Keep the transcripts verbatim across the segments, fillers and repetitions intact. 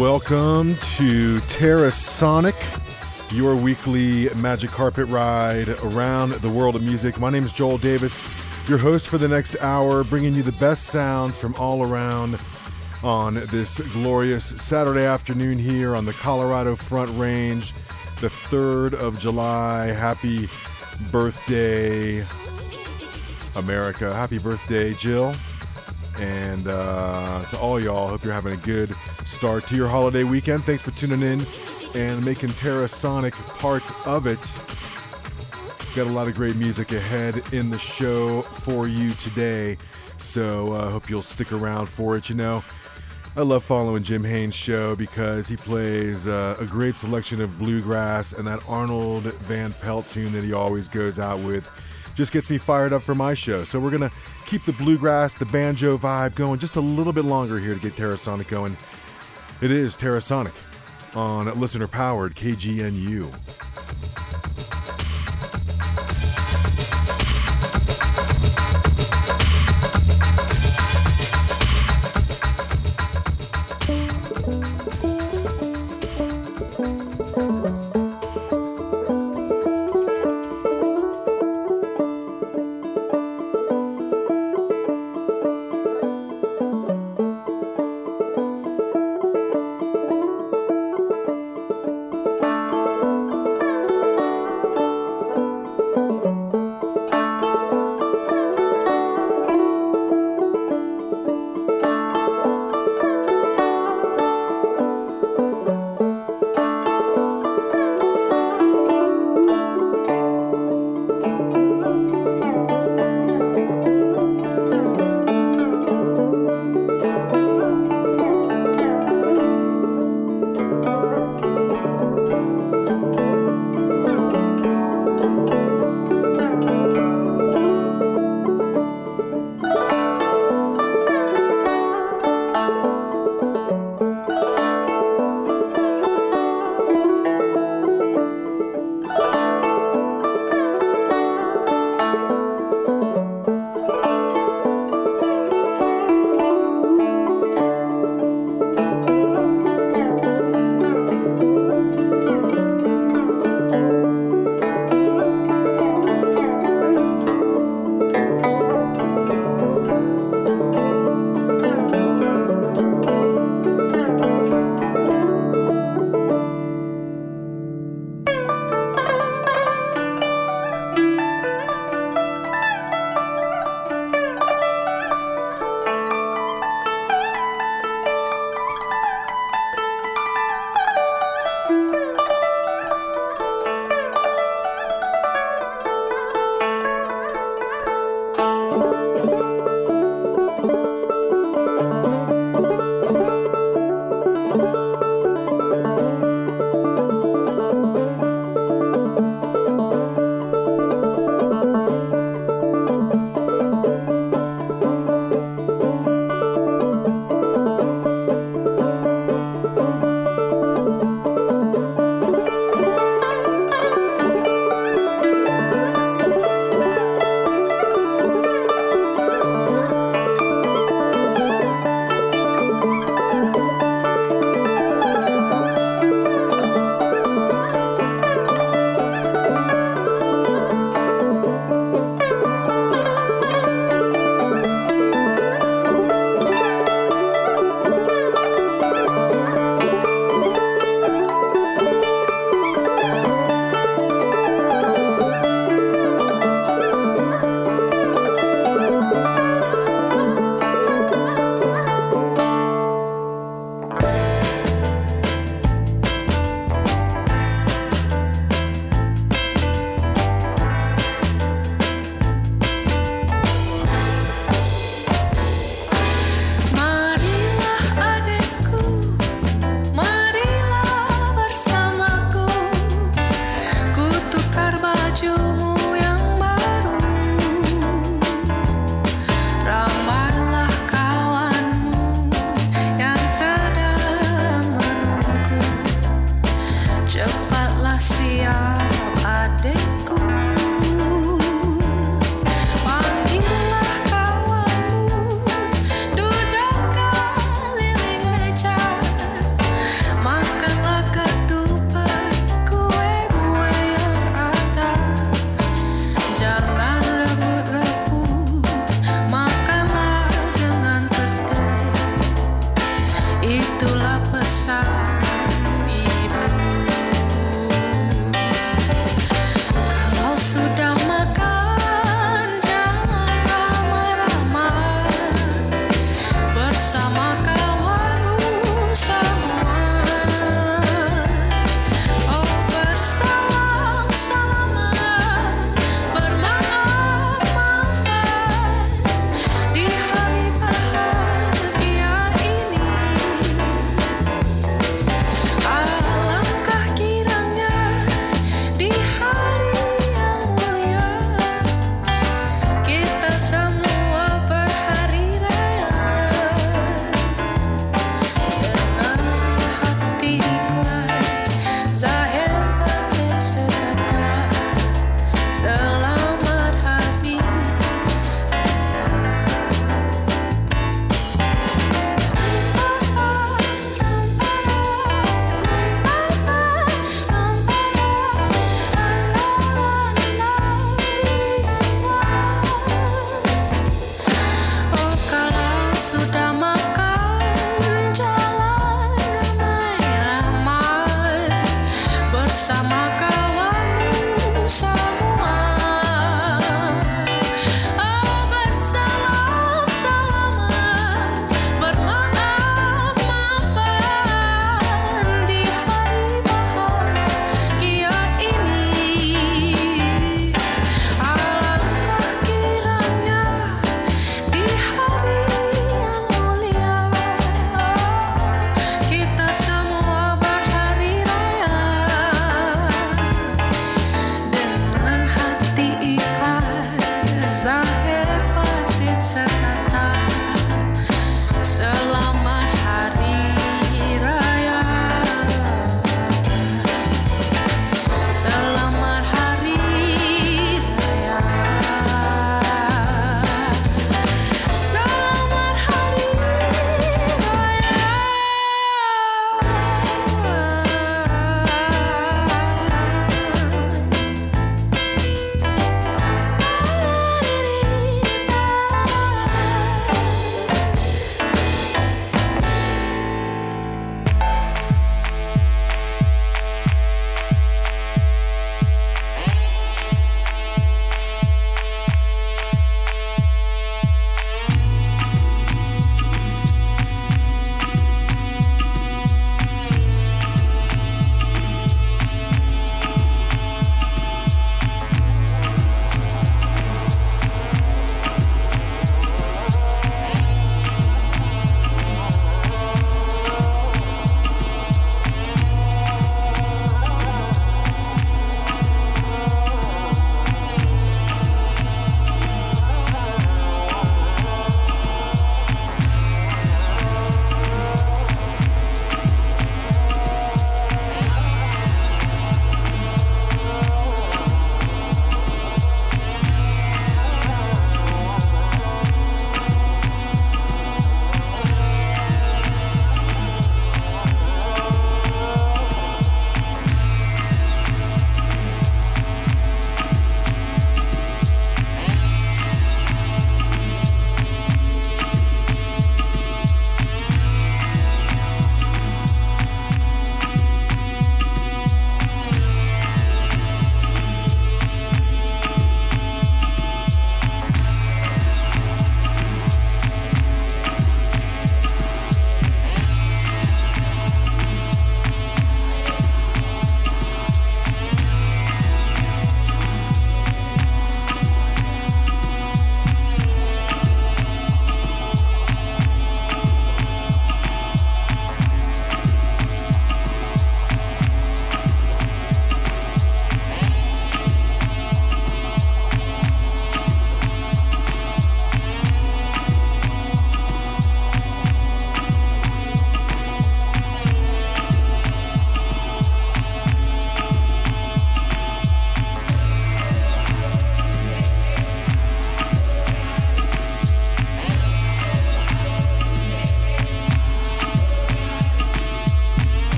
welcome to Terrasonic, your weekly magic carpet ride around the world of music. My name is Joel Davis, your host for the next hour, bringing you the best sounds from all around on this glorious Saturday afternoon here on the Colorado Front Range, the third of July. Happy birthday, America. Happy birthday, Jill. And uh, to all y'all, hope you're having a good start to your holiday weekend. Thanks for tuning in and making Terrasonic part of it. Got a lot of great music ahead in the show for you today, so I uh, hope you'll stick around for it. You know, I love following Jim Haynes' show because he plays uh, a great selection of bluegrass, and that Arnold Van Pelt tune that he always goes out with just gets me fired up for my show. So we're going to keep the bluegrass, the banjo vibe going just a little bit longer here to get Terrasonic going. It is Terrasonic on listener-powered K G N U. Semua berhari raya dengan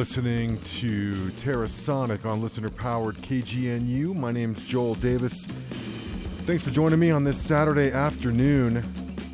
listening to Terrasonic on listener-powered K G N U. My name's Joel Davis. Thanks for joining me on this Saturday afternoon,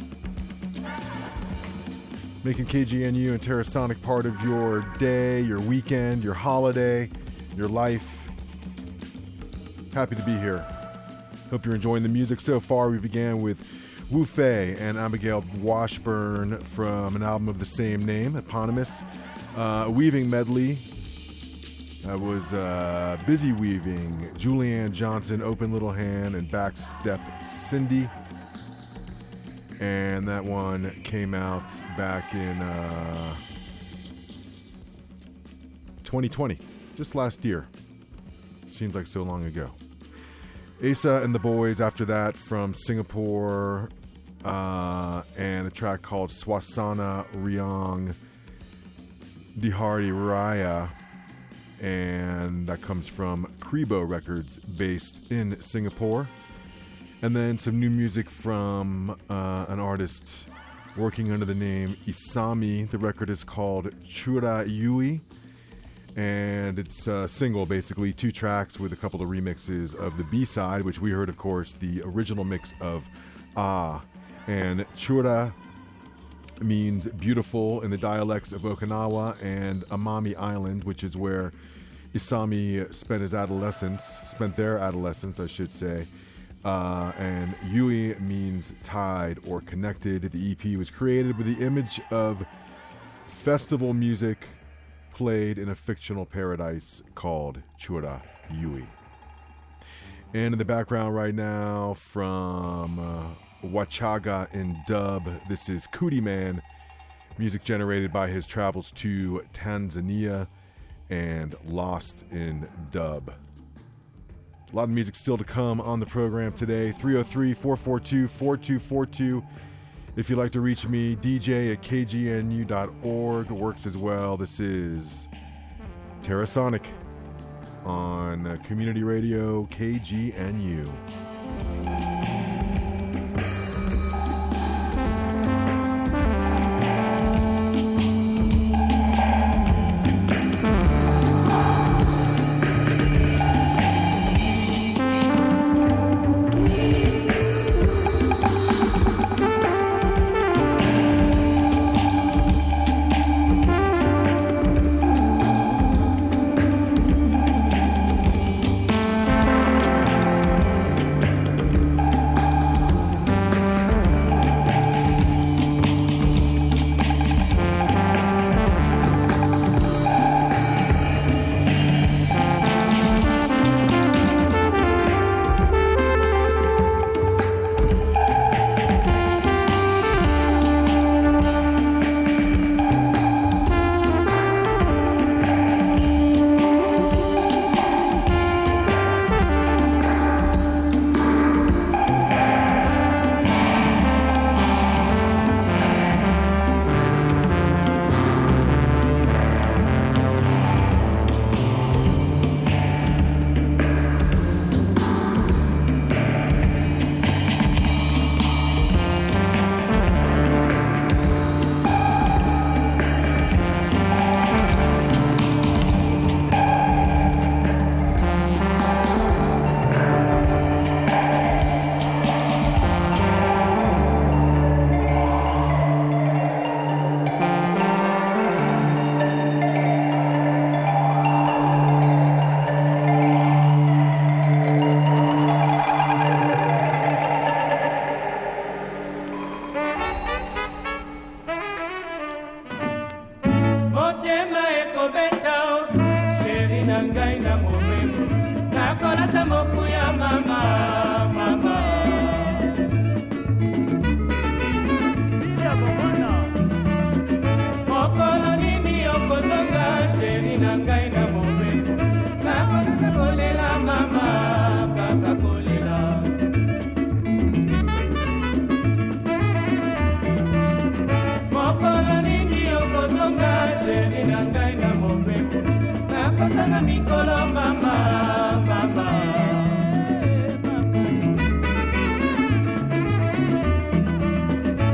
making K G N U and Terrasonic part of your day, your weekend, your holiday, your life. Happy to be here. Hope you're enjoying the music so far. We began with Wu Fei and Abigail Washburn from an album of the same name, eponymous. Uh, weaving medley. I was uh, Busy Weaving, Julianne Johnson, Open Little Hand, and Backstep Cindy. And that one came out back in uh, twenty twenty, just last year. Seems like so long ago. Asa and the Boys after that from Singapore, uh, and a track called Swasana Riang Dihari Raya, and that comes from Kribo Records based in Singapore. And then some new music from uh, an artist working under the name Isami. The record is called Chura Yui, and it's a single, basically, two tracks with a couple of remixes of the B-side, which we heard, of course, the original mix of Ah. And Chura means beautiful in the dialects of Okinawa and Amami Island, which is where Isami spent his adolescence, spent their adolescence, I should say. Uh, and Yui means tied or connected. The E P was created with the image of festival music played in a fictional paradise called Chura Yui. And in the background right now from uh, Wachaga in dub, this is Cootie Man, music generated by his travels to Tanzania, and Lost in dub. A lot of music still to come on the program today. three oh three, four four two, four two four two. If you'd like to reach me, D J at K G N U dot org works as well. This is Terrasonic on uh, Community Radio K G N U.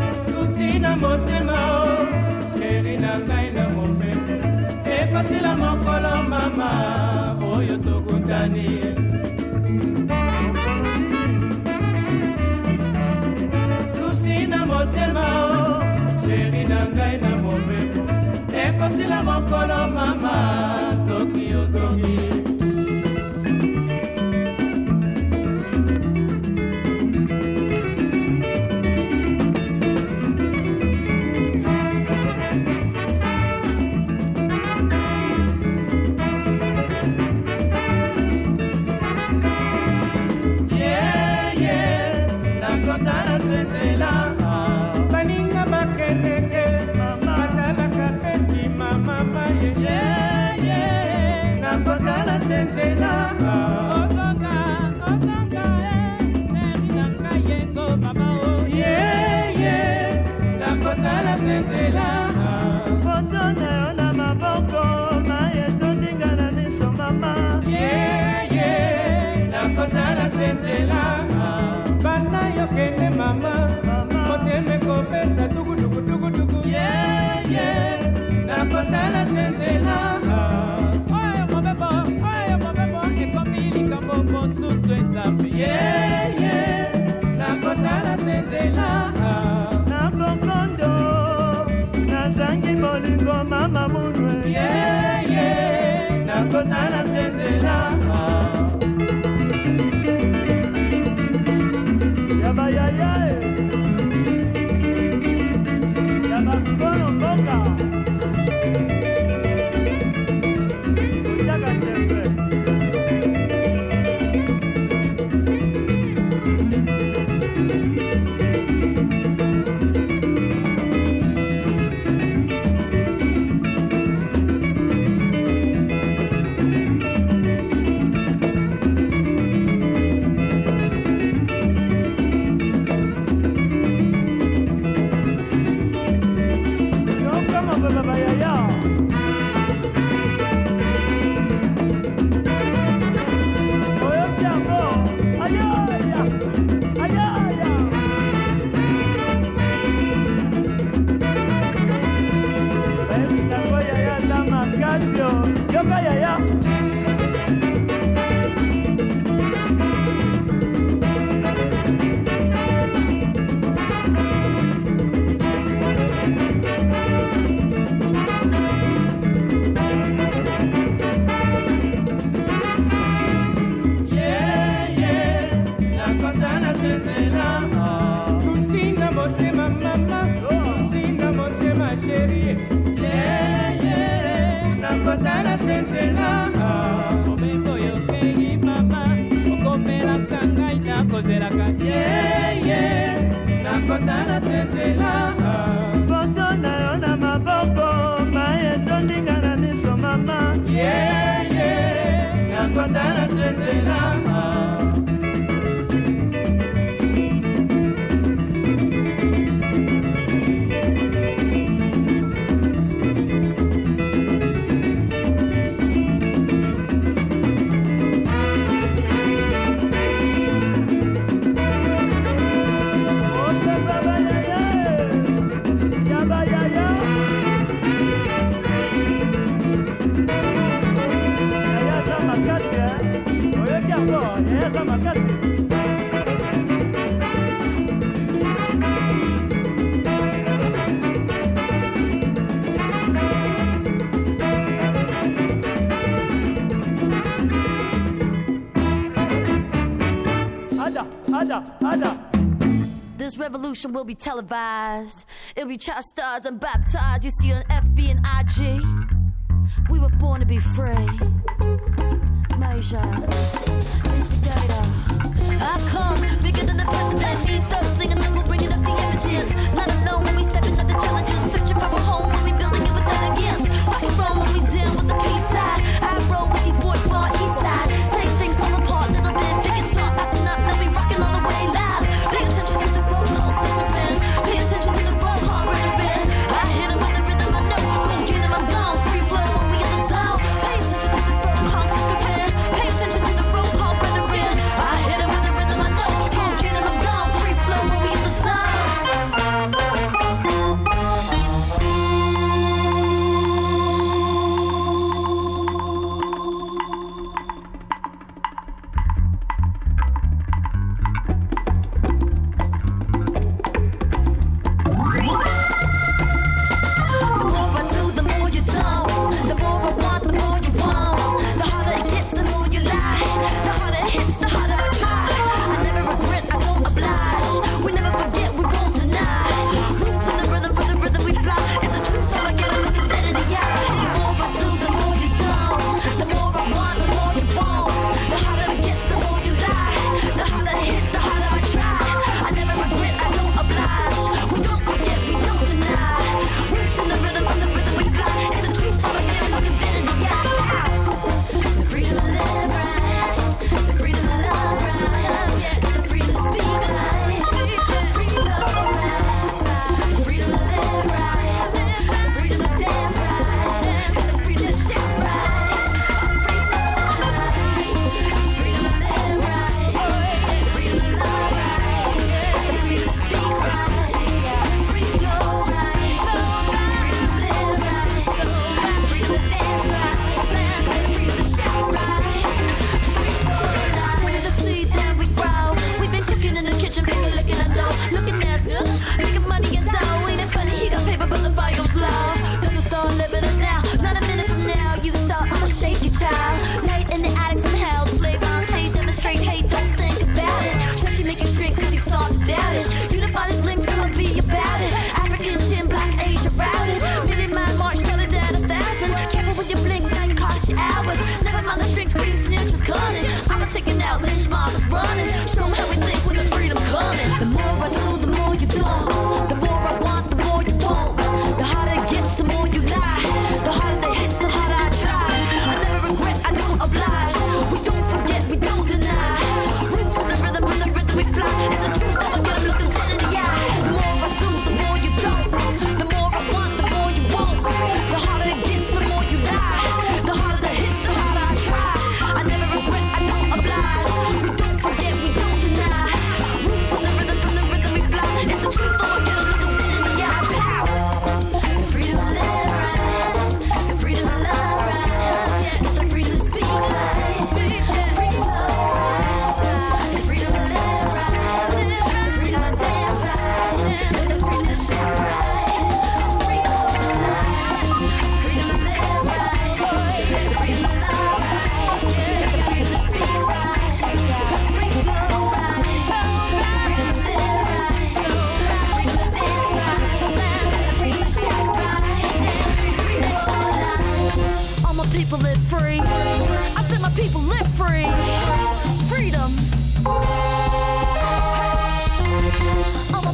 Motema, Sherina Gaina Mope, Epasila motema o sheri na ngai na mobeko ekosila mokolo mama soki ozongi Mama munwe yeah yeah nakotala sendela yaba ya ya yaba kono boka utaka tembe This revolution will be televised. It'll be child stars and baptized. You see it on F B and I G. We were born to be free. Major, instigator. I come bigger than the president. Ethos, singing up, we're bringing up the images. Not alone when we step into the challenges. Searching for a home, we building it with elegance. Right from when we down with the peace side. I roll with these boys far east side. Say things fall apart, little bit. Biggest start after not, now we rocking all the way live. Pay attention to the roll call system, man. Pay attention to the roll call rhythm, man. I hit him with the rhythm, I know. Don't get him, I'm gone. Free flow when we in the zone. Pay attention to the roll call system, man. Pay attention to the roll call rhythm, man. I hit him with the rhythm, I know. Don't get him, I'm gone. Free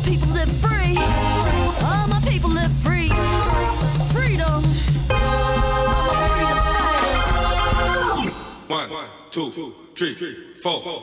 people live free. All my people live free. Freedom. All my freedom fighters. One, two, three, four.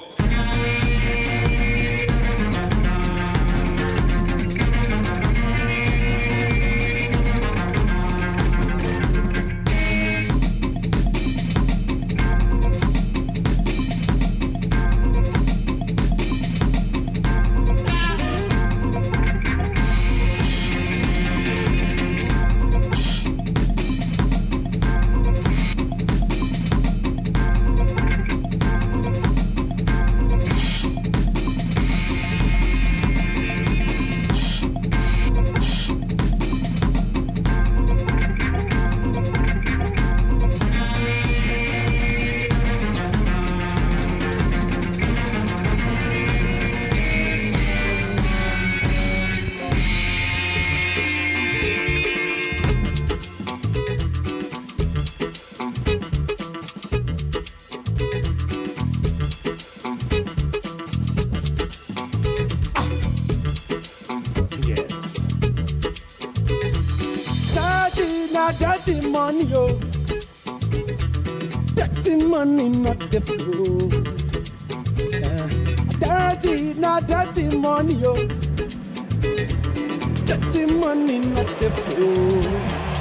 Dirty money, yo. Dirty money, not the fruit. Uh, dirty, not dirty money, yo. Dirty money, not the fruit.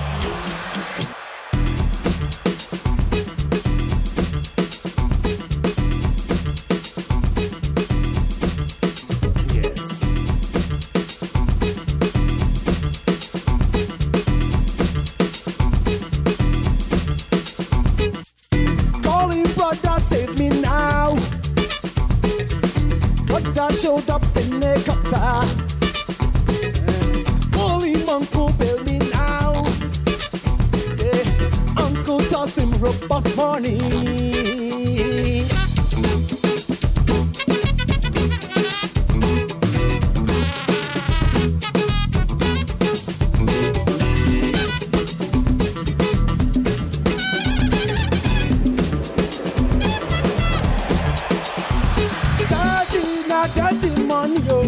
Showed up in a copter. Holy uncle bail me now. Yeah. Uncle toss him rope of money. Dirty money, yo.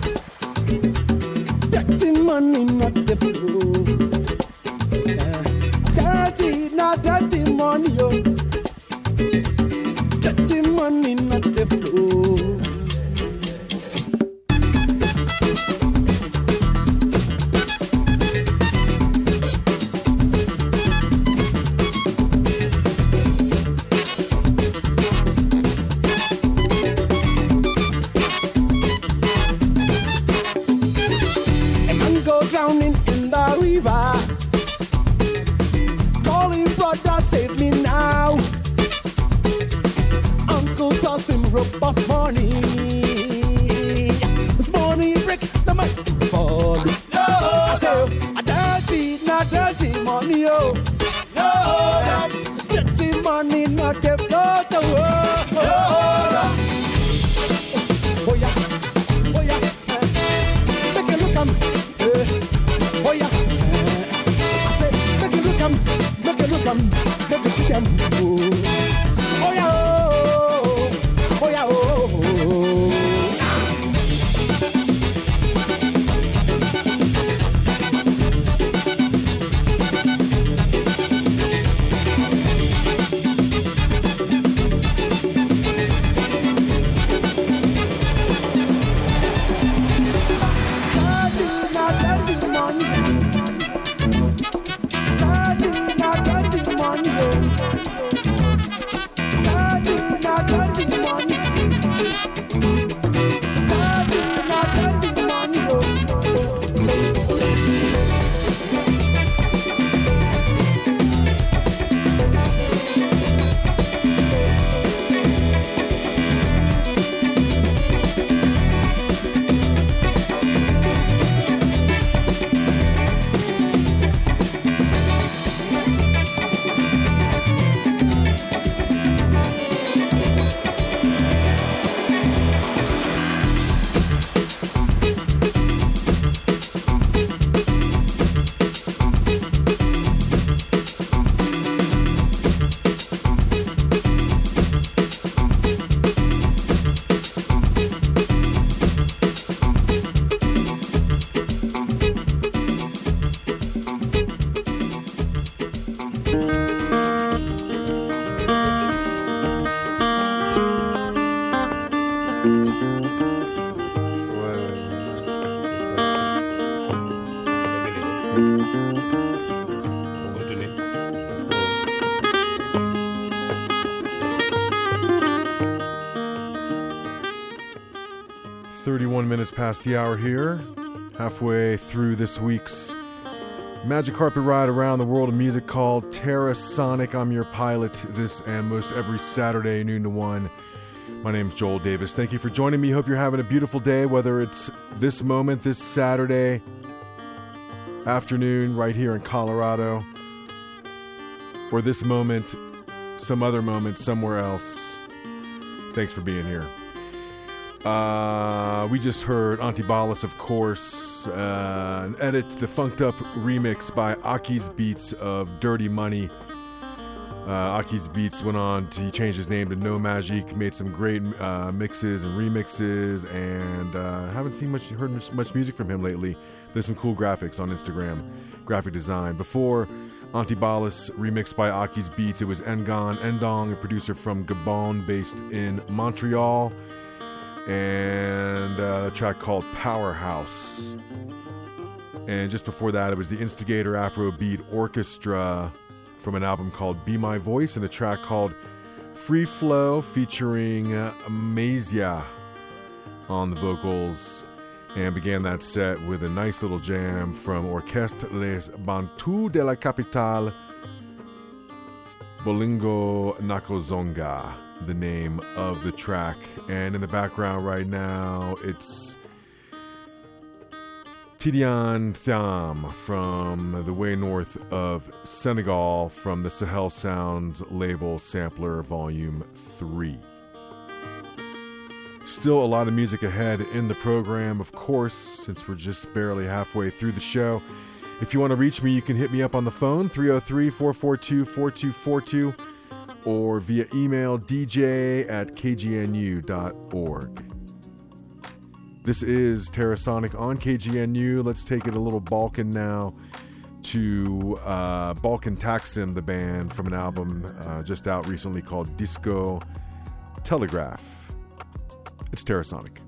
Dirty money, not the fruit. Uh, dirty, not dirty money, yo. Dirty money, not the fruit. Drowning in the river, calling brother, save me now. Uncle toss him rope of money. This money break the microphone. No, I say, a dirty, not dirty money, oh. No, uh, dirty money, not the float. Oh, oh, oh, oh yeah, oh yeah, uh, make it look, I'm. Oh yeah, uh, I said, make it look 'em, make it look 'em, make it see 'em. Oh, oh yeah, oh, oh yeah, oh. Oh. thirty-one minutes past the hour here, halfway through this week's Magic Carpet Ride around the world of music called Terra Sonic. I'm your pilot this and most every Saturday, noon to one. My name's Joel Davis. Thank you for joining me. Hope you're having a beautiful day, whether it's this moment, this Saturday afternoon right here in Colorado, or this moment, some other moment somewhere else. Thanks for being here. Uh, we just heard Antibalas, of course, uh, and edits the funked up remix by Aki's Beats of Dirty Money. Uh, Aki's Beats went on to, he changed his name to No Magic, made some great uh, mixes and remixes, and uh, haven't seen much, heard much, much music from him lately. There's some cool graphics on Instagram, graphic design. Before Antibalas, remixed by Aki's Beats, it was Ngon Endong, a producer from Gabon based in Montreal, and uh, a track called Powerhouse. And just before that, it was the Instigator Afrobeat Orchestra from an album called Be My Voice, and a track called Free Flow featuring uh, Amazia on the vocals, and began that set with a nice little jam from Orchestre Les Bantus de la Capitale, Bolingo Nakozonga, the name of the track. And in the background right now, it's Tidiane Thiam from the way north of Senegal from the Sahel Sounds label Sampler Volume three. Still a lot of music ahead in the program, of course, since we're just barely halfway through the show. If you want to reach me, you can hit me up on the phone, three oh three, four four two, four two four two, or via email, d j at k g n u dot org. This is Terra Sonic on K G N U. Let's take it a little Balkan now to uh, Balkan Taksim, the band, from an album uh, just out recently called Disco Telegraph. It's Terra Sonic.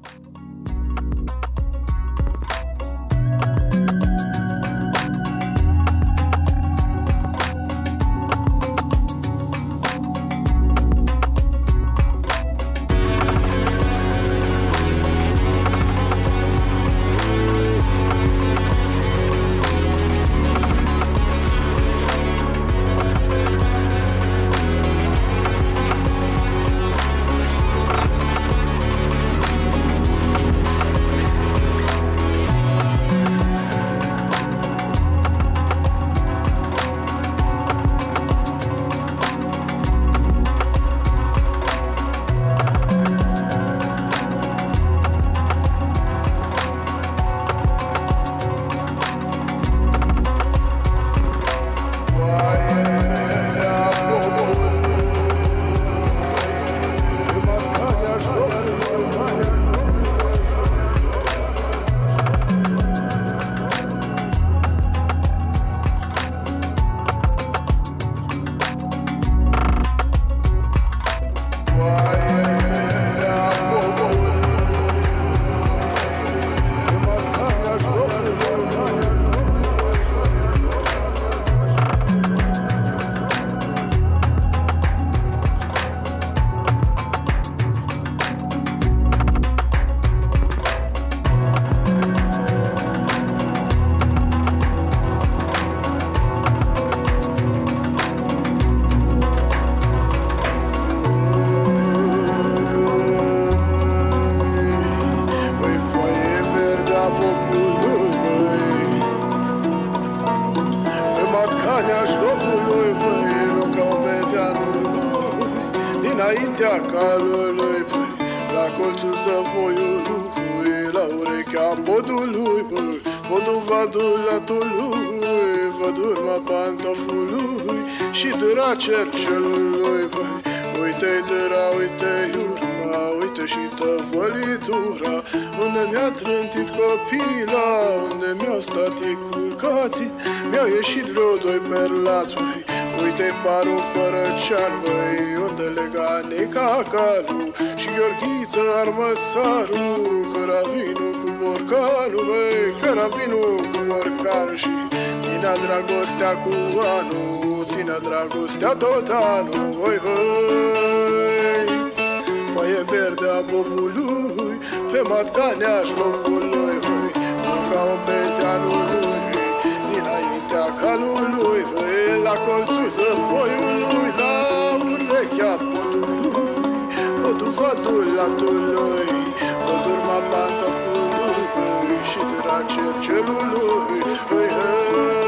înaintea calului, la colțul săfoiului, la urechea podului, podul vadulatului, vădurma pantofului și dâra cercelului. Uite-i dâra, uite-i urma, uite și tăvălitura, unde mi-a trântit copila, unde mi-au stat ei culcații, mi-au ieșit vreo doi perlați, băi. Uite-i parul părăcean, băi, unde lega Nica Calu și Gheorghiță Armăsaru, Căravinu cu borcanul, băi. Cara vinul cu morcanul și ținea dragostea cu anul, ținea dragostea tot anul. Hoi, hoi, foaie verde a bobului, pe matca neașlofului, hoi, ca o peteanului, dinaintea calului, hoi, la colțul zăvoiului, la urechea podului, podul vadulatului, podul ma pantofului, hoi, și drage cercelului, hoi, hoi.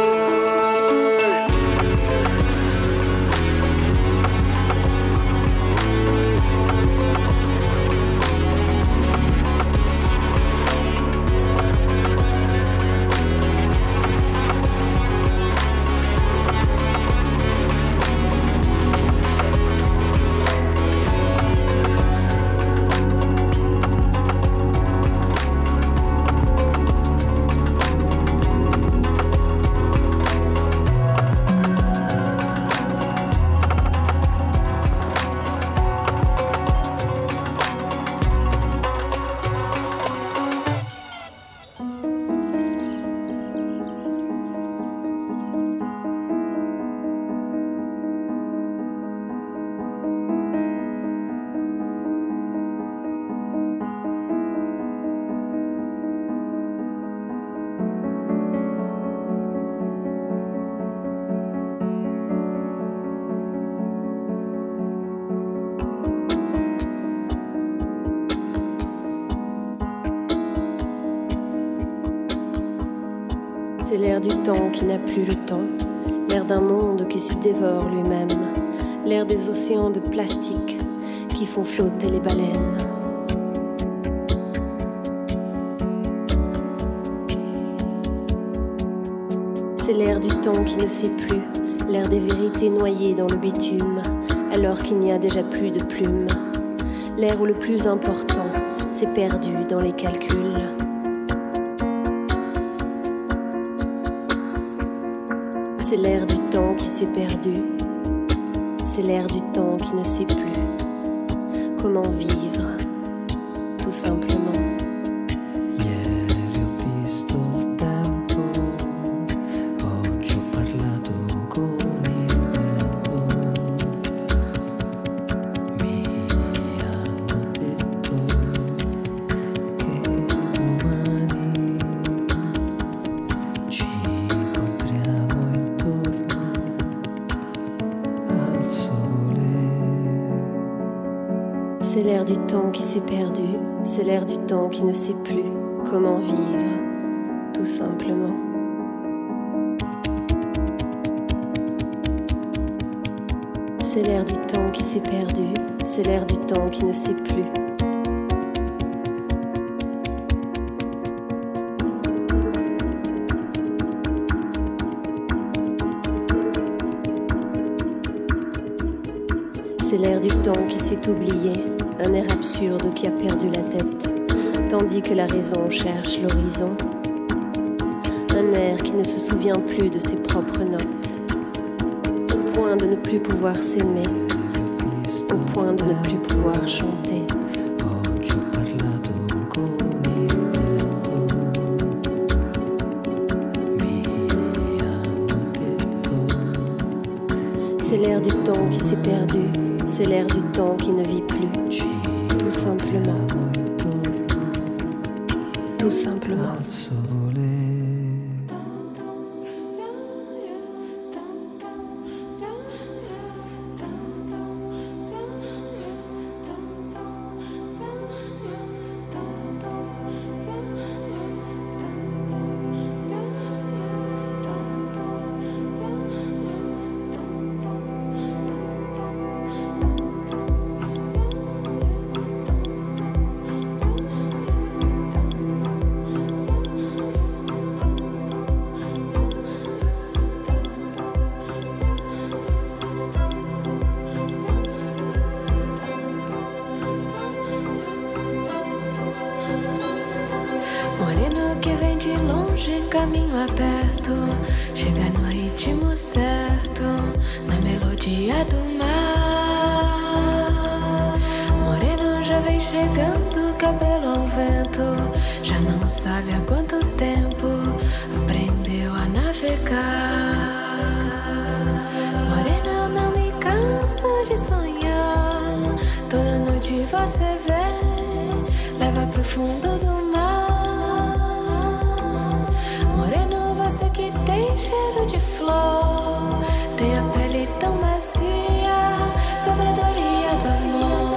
C'est l'air du temps qui n'a plus le temps, l'air d'un monde qui se dévore lui-même, l'air des océans de plastique qui font flotter les baleines. C'est l'air du temps qui ne sait plus, l'air des vérités noyées dans le bitume, alors qu'il n'y a déjà plus de plumes. L'air où le plus important s'est perdu dans les calculs. C'est l'air du temps qui s'est perdu, c'est l'air du temps qui ne sait plus comment vivre, tout simplement. Ieri ho visto il tempo, oggi ho parlato con il vento, mi hanno detto che domani ci incontriamo intorno al sole. C'est l'air du temps qui s'est perdu, c'est l'air du temps qui ne sait plus comment vivre, tout simplement. C'est l'air du temps qui s'est perdu, c'est l'air du temps qui ne sait plus. C'est l'air du temps qui s'est oublié, un air absurde qui a perdu la tête, tandis que la raison cherche l'horizon. Un air qui ne se souvient plus de ses propres notes, au point de ne plus pouvoir s'aimer, au point de ne plus pouvoir chanter. Oggi ho parlato con il vento, mi hanno detto. C'est l'air du temps qui s'est perdu, c'est l'air du temps qui ne vit plus, tout simplement. Tout simplement. Al sole. Moreno que vem de longe, caminho aberto, chega no ritmo certo, na melodia do mar. Moreno já vem chegando, cabelo ao vento, já não sabe há quanto tempo navegar. Morena, eu não me canso de sonhar. Toda noite você vem, leva pro fundo do mar. Moreno, você que tem cheiro de flor, tem a pele tão macia, sabedoria do amor.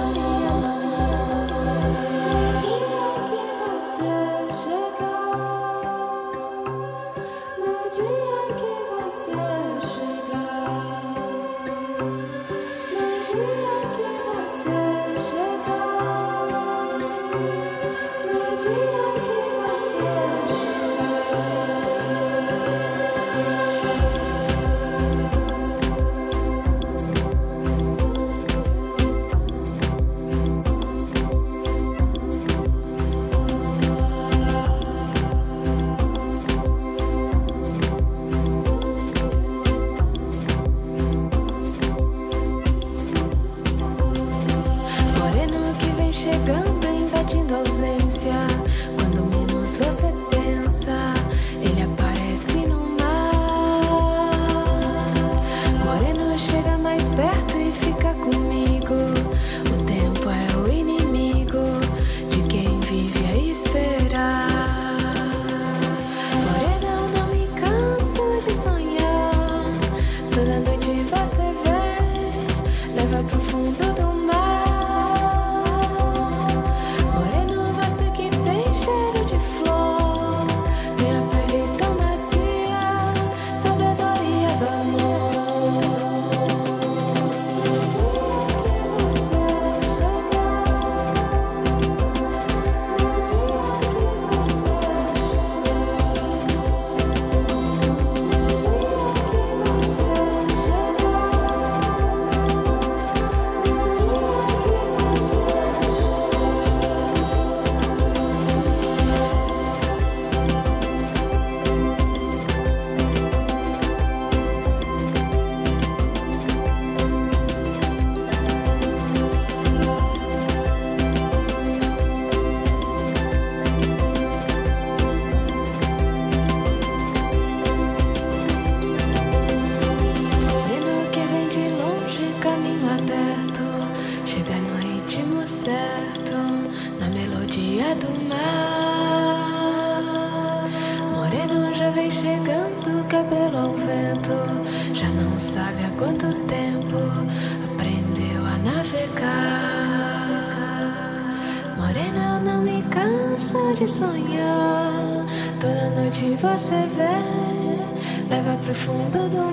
Você vem, leva pro fundo do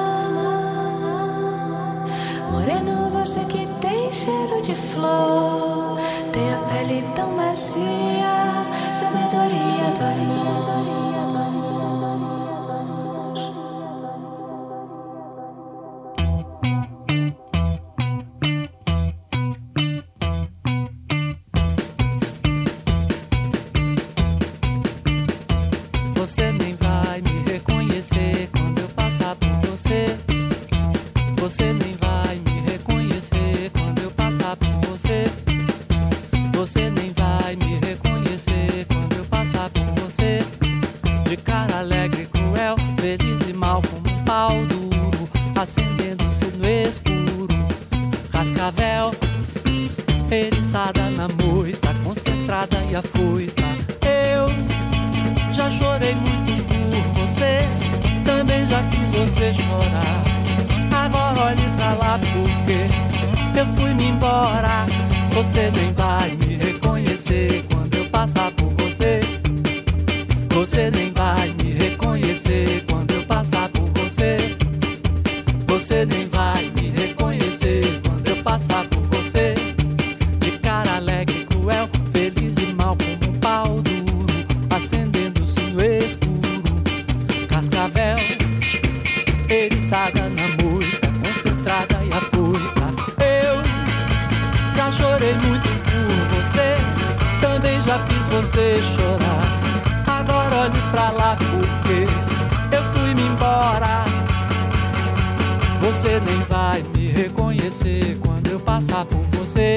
mar. Moreno, você que tem cheiro de flor, tem a pele tão macia, sabedoria do amor. Você nem vai me reconhecer quando eu passar por você. Você nem vai me reconhecer quando eu passar por você. Você nem vai me reconhecer quando eu passar por você. De cara alegre, cruel, feliz e mal como um pau duro, acendendo-se no escuro. Cascavel, eriçada na moita, concentrada e afoita. Eu já chorei muito por você, também já fiz você chorar. Agora olhe pra lá porque eu fui-me embora. Você nem vai me reconhecer quando eu passar por você. Você nem vai me reconhecer quando eu passar por você. Você nem vai me reconhecer quando eu passar por você. De cara alegre, cruel, feliz e mal como um pau duro, acendendo-se no escuro. Cascavel, eriçada na moita, concentrada e afoita. Eu já chorei muito por você, também já fiz você chorar. Agora olhe pra lá porque eu fui-me embora. Você nem vai me reconhecer quando eu passar por você.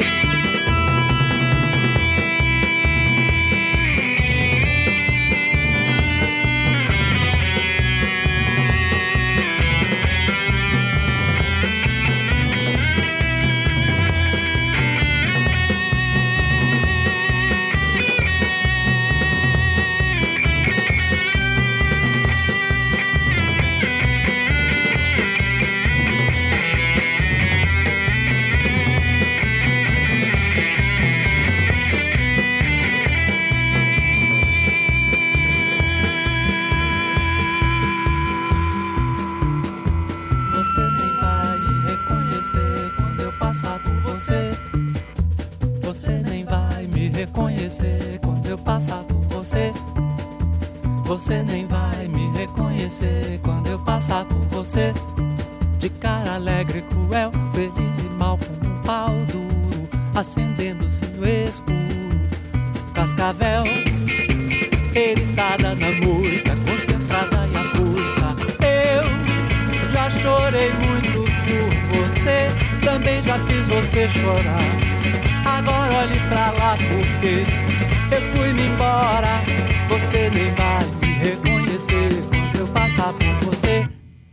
reconhecer quando eu passar por você. Você nem vai me reconhecer quando eu passar por você. De cara alegre, cruel, feliz e mal como um pau duro, acendendo-se no escuro. Cascavel, eriçada na moita, concentrada e afoita. Eu já chorei muito por você, também já fiz você chorar. Agora olhe pra lá porque eu fui-me embora. Você nem vai me reconhecer quando eu passar por você.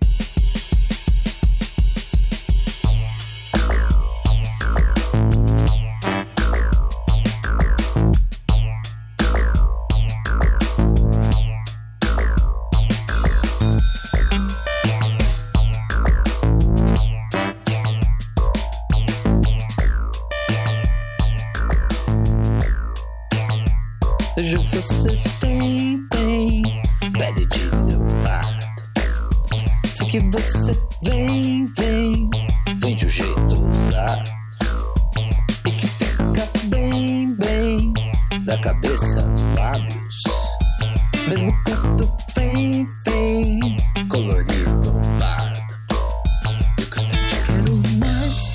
Hoje você tem, tem pele de leopardo. Sei que você vem, vem, vem de um jeito ousado e que fica bem, bem da cabeça aos lábios. Mesmo quando vem, vem colorido pardo. Eu gosto de quero mais.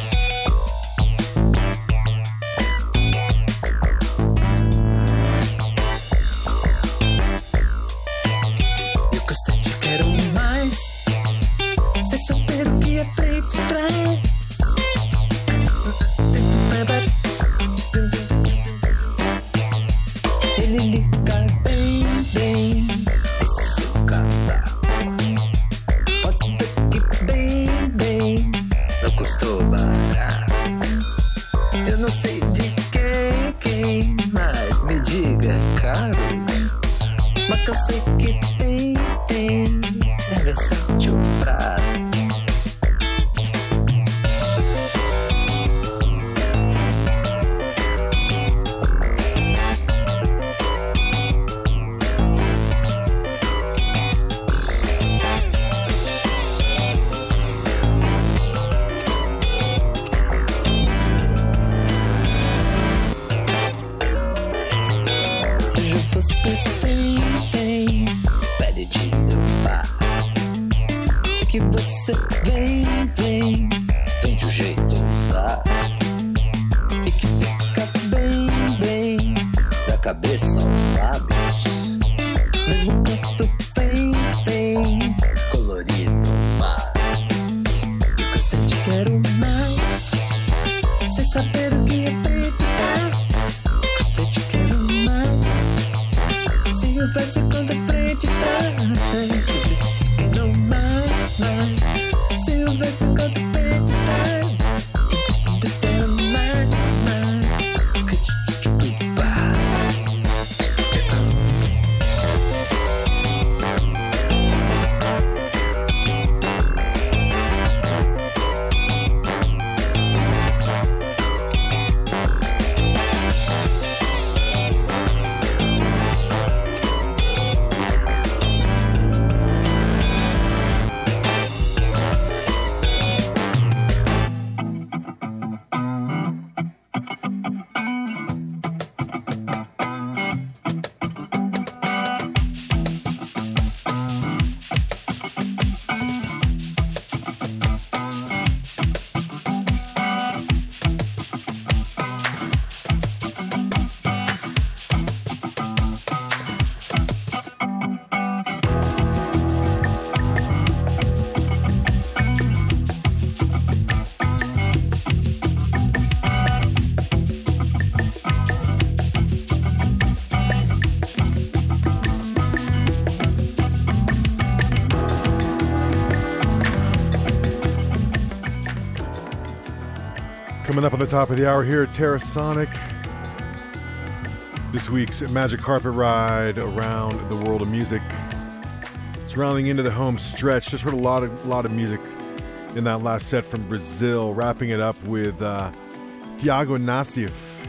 Mas eu sei que tem, tem, é versátil pra você tem, tem pele de leopardo. Sei que você vem, vem, vem de um jeito ousado e que fica bem, bem da cabeça aos lábios. Mesmo quando vem, vem colorido mar. Eu gostei de quero mais, sem saber o que é feito mais. Gostei de quero mais. Eu faço conta frente atrás. Quero mais, mais. Se eu faço conta frente atrás. Quero mais, mais. Coming up on the top of the hour here at Terrasonic, this week's Magic Carpet Ride around the world of music. It's rounding into the home stretch. Just heard a lot of lot of music in that last set from Brazil. Wrapping it up with uh, Thiago Nassif,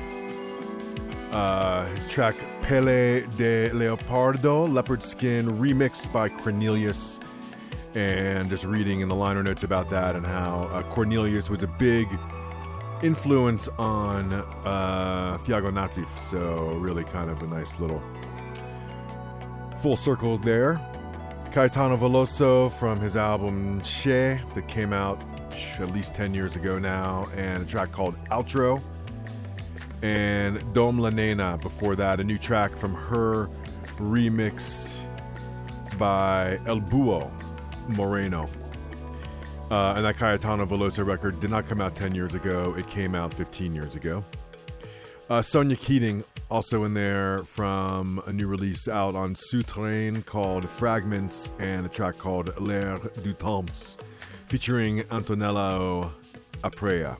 uh, his track Pele de Leopardo, Leopard Skin, remixed by Cornelius. And just reading in the liner notes about that and how uh, Cornelius was a big influence on uh, Thiago Nassif. So really kind of a nice little full circle there. Caetano Veloso from his album Che that came out at least ten years ago now, and a track called Outro. And Dom La Nena before that, a new track from her remixed by El Búho Moreno. Uh, and that Caetano Veloso record did not come out ten years ago. It came out fifteen years ago. Uh, Sonia Keating also in there from a new release out on Souterrain called Fragments, and a track called L'air du Temps featuring Antonello Aprea.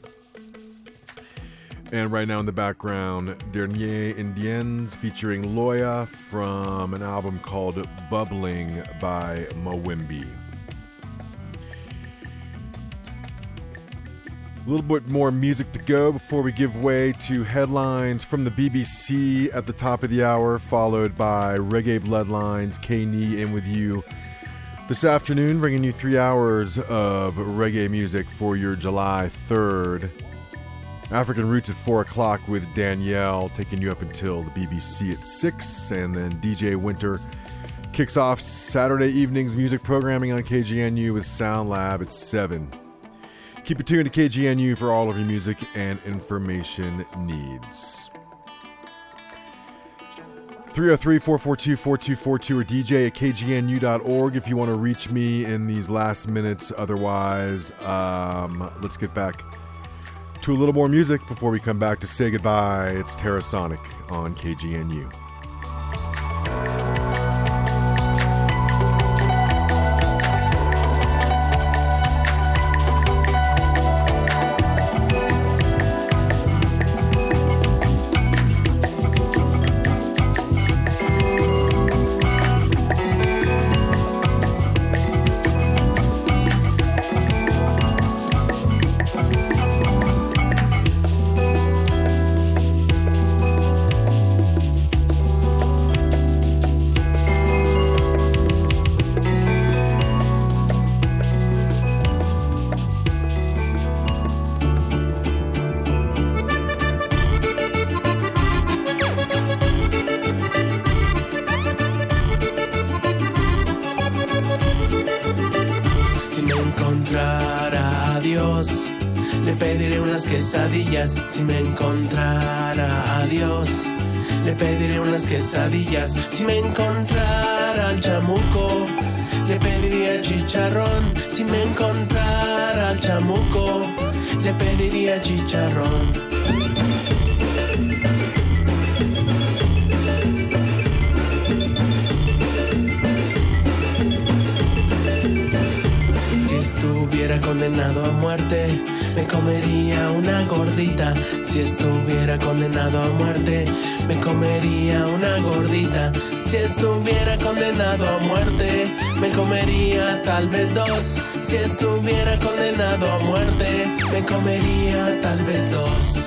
And right now in the background, Dernier Indiens featuring Loya from an album called Bubbling by Mawimbi. A little bit more music to go before we give way to headlines from the B B C at the top of the hour, followed by Reggae Bloodlines, K-Knee in with you this afternoon, bringing you three hours of reggae music for your July third. African Roots at four o'clock with Danielle, taking you up until the B B C at six, and then D J Winter kicks off Saturday evening's music programming on K G N U with Sound Lab at seven. Keep it tuned to K G N U for all of your music and information needs. three oh three, four four two, four two four two or D J at K G N U dot org if you want to reach me in these last minutes. Otherwise, um, let's get back to a little more music before we come back to say goodbye. It's Terrasonic on K G N U. Si me encontrara a Dios, le pediré unas quesadillas. Si me encontrara al chamuco, le pediría chicharrón. Si me encontrara al chamuco, le pediría chicharrón. Si estuviera condenado a muerte, me comería una gordita. Si estuviera condenado a muerte, me comería una gordita. Si estuviera condenado a muerte, me comería tal vez dos. Si estuviera condenado a muerte, me comería tal vez dos.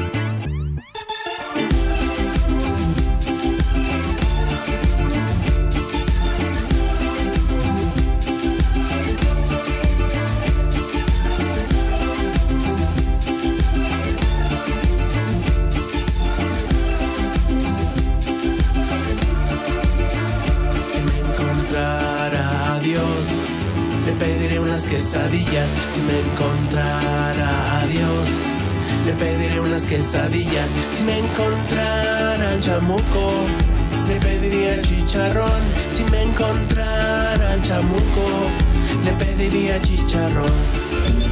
Quesadillas. Si me encontrara a Dios, le pediré unas quesadillas. Si me encontrara al chamuco, le pediría chicharrón. Si me encontrara al chamuco, le pediría chicharrón.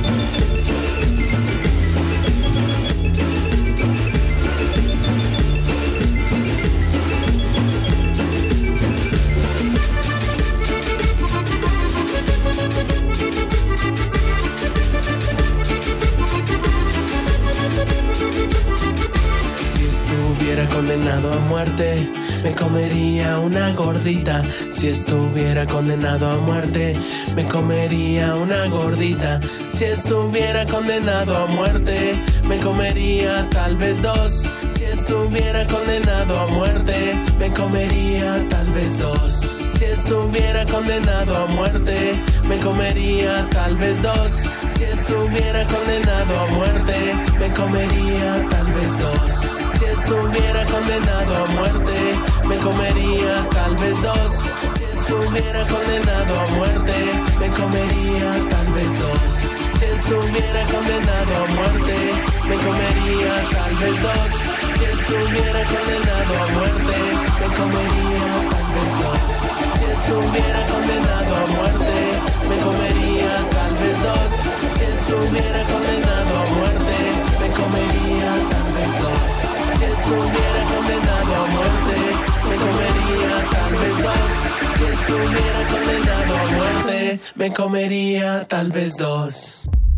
Condenado a muerte, me comería una gordita. Si estuviera condenado a muerte, me comería una gordita. Si estuviera condenado a muerte, me comería tal vez dos. Si estuviera condenado a muerte, me comería tal vez dos. Si estuviera condenado a muerte, me comería tal vez dos. Si estuviera condenado a muerte, me comería tal vez dos. Si estuviera condenado a muerte, me comería tal vez dos. Si estuviera condenado a muerte, me comería tal vez dos. Si estuviera condenado a muerte, me comería tal vez dos. Si estuviera condenado a muerte, me comería tal vez dos. Si estuviera condenado a muerte, me comería tal vez dos. Si estuviera condenado a muerte, me comería tal vez dos. Si estuviera condenado a muerte, me comería tal vez dos. Si estuviera condenado a muerte, me comería tal vez dos.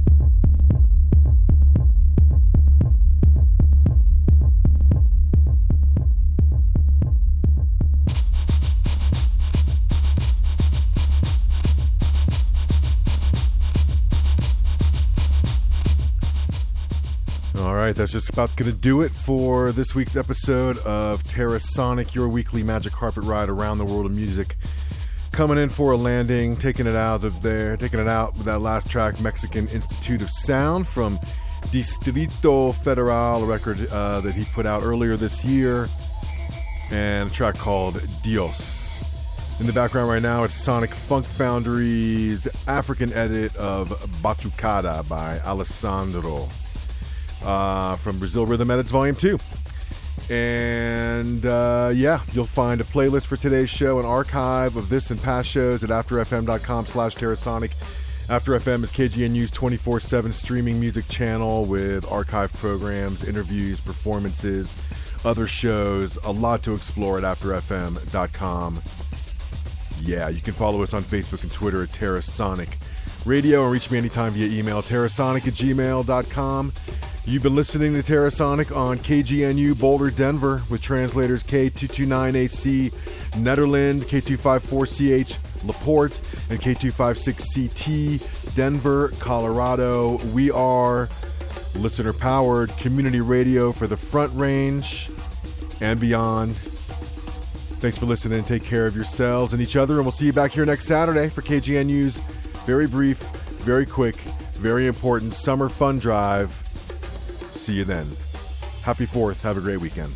All right, that's just about going to do it for this week's episode of Terrasonic, your weekly magic carpet ride around the world of music. Coming in for a landing, taking it out of there, taking it out with that last track, Mexican Institute of Sound from Distrito Federal, a record uh, that he put out earlier this year, and a track called Dios. In the background right now, it's Sonic Funk Foundry's African edit of Batucada by Alessandro. Uh, from Brazil Rhythm Edits Volume two. And uh, yeah, you'll find a playlist for today's show, an archive of this and past shows at afterfm.com slash Terrasonic. After F M is K G N U's twenty-four seven streaming music channel with archive programs, interviews, performances, other shows, a lot to explore at after f m dot com. Yeah, you can follow us on Facebook and Twitter at Terrasonic Radio and reach me anytime via email, terrasonic at gmail dot com. You've been listening to Terrasonic on K G N U Boulder, Denver, with translators K two twenty-nine A C Netherlands, K two fifty-four C H LaPorte, and K two fifty-six C T Denver, Colorado. We are listener-powered community radio for the Front Range and beyond. Thanks for listening. Take care of yourselves and each other, and we'll see you back here next Saturday for K G N U's very brief, very quick, very important summer fun drive. See you then. Happy fourth. Have a great weekend.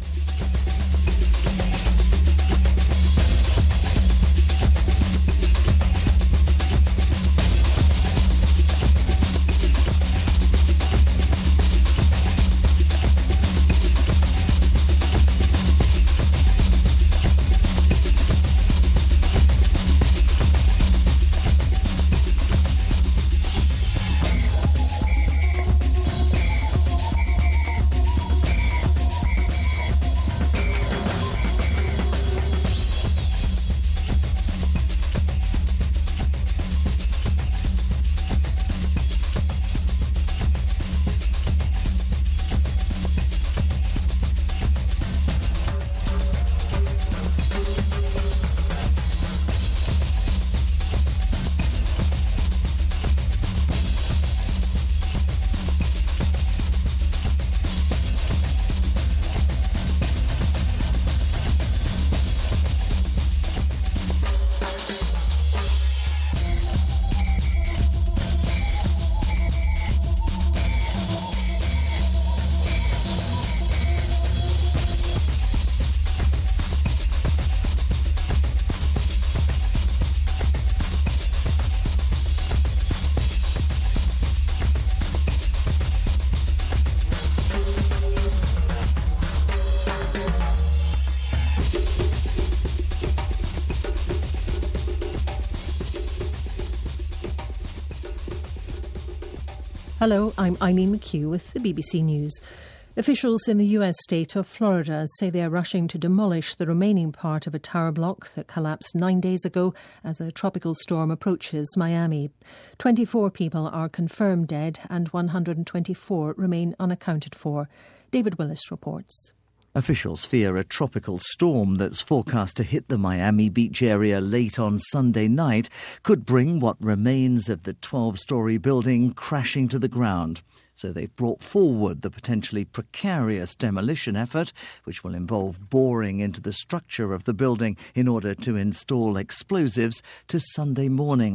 Hello, I'm Eileen McHugh with the B B C News. Officials in the U S state of Florida say they are rushing to demolish the remaining part of a tower block that collapsed nine days ago as a tropical storm approaches Miami. twenty-four people are confirmed dead and one hundred twenty-four remain unaccounted for. David Willis reports. Officials fear a tropical storm that's forecast to hit the Miami Beach area late on Sunday night could bring what remains of the twelve-storey building crashing to the ground. So they've brought forward the potentially precarious demolition effort, which will involve boring into the structure of the building in order to install explosives, to Sunday morning.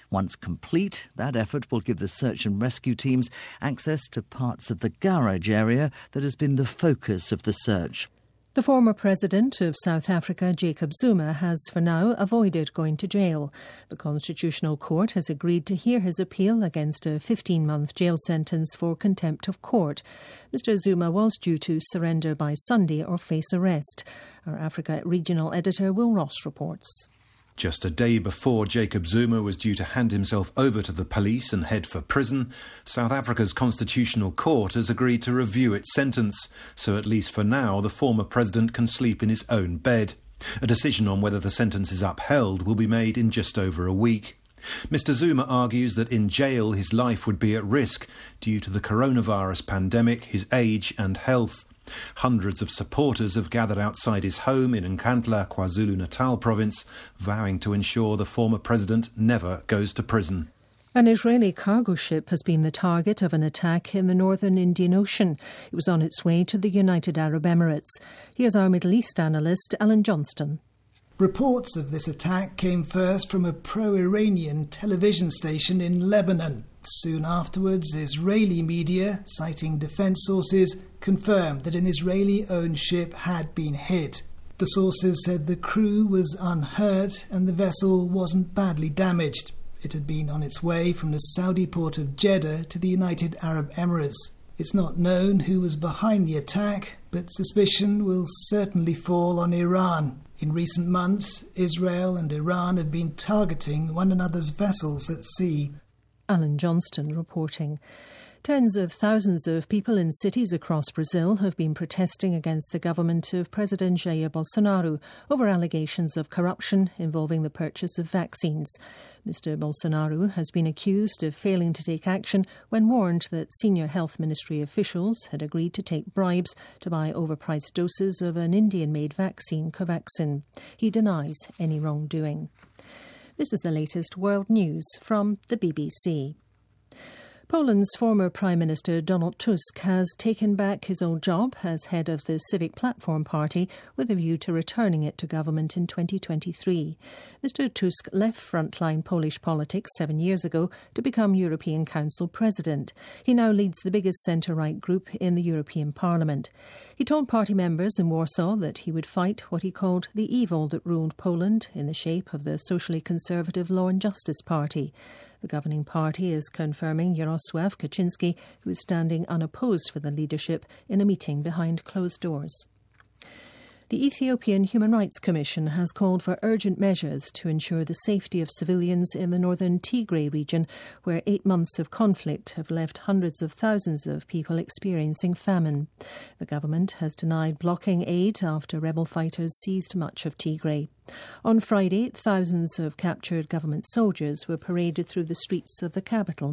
Once complete, that effort will give the search and rescue teams access to parts of the garage area that has been the focus of the search. The former president of South Africa, Jacob Zuma, has for now avoided going to jail. The Constitutional Court has agreed to hear his appeal against a fifteen-month jail sentence for contempt of court. Mister Zuma was due to surrender by Sunday or face arrest. Our Africa regional editor Will Ross reports. Just a day before Jacob Zuma was due to hand himself over to the police and head for prison, South Africa's Constitutional Court has agreed to review its sentence, so at least for now the former president can sleep in his own bed. A decision on whether the sentence is upheld will be made in just over a week. Mister Zuma argues that in jail his life would be at risk due to the coronavirus pandemic, his age and health. Hundreds of supporters have gathered outside his home in Nkandla, KwaZulu-Natal province, vowing to ensure the former president never goes to prison. An Israeli cargo ship has been the target of an attack in the northern Indian Ocean. It was on its way to the United Arab Emirates. Here's our Middle East analyst, Alan Johnston. Reports of this attack came first from a pro-Iranian television station in Lebanon. Soon afterwards, Israeli media, citing defence sources, confirmed that an Israeli-owned ship had been hit. The sources said the crew was unhurt and the vessel wasn't badly damaged. It had been on its way from the Saudi port of Jeddah to the United Arab Emirates. It's not known who was behind the attack, but suspicion will certainly fall on Iran. In recent months, Israel and Iran have been targeting one another's vessels at sea. Alan Johnston reporting. Tens of thousands of people in cities across Brazil have been protesting against the government of President Jair Bolsonaro over allegations of corruption involving the purchase of vaccines. Mister Bolsonaro has been accused of failing to take action when warned that senior health ministry officials had agreed to take bribes to buy overpriced doses of an Indian-made vaccine, Covaxin. He denies any wrongdoing. This is the latest world news from the B B C. Poland's former Prime Minister Donald Tusk has taken back his old job as head of the Civic Platform Party with a view to returning it to government in twenty twenty-three. Mister Tusk left frontline Polish politics seven years ago to become European Council President. He now leads the biggest centre-right group in the European Parliament. He told party members in Warsaw that he would fight what he called the evil that ruled Poland in the shape of the socially conservative Law and Justice Party. The governing party is confirming Jarosław Kaczynski, who is standing unopposed for the leadership, in a meeting behind closed doors. The Ethiopian Human Rights Commission has called for urgent measures to ensure the safety of civilians in the northern Tigray region, where eight months of conflict have left hundreds of thousands of people experiencing famine. The government has denied blocking aid after rebel fighters seized much of Tigray. On Friday, thousands of captured government soldiers were paraded through the streets of the capital,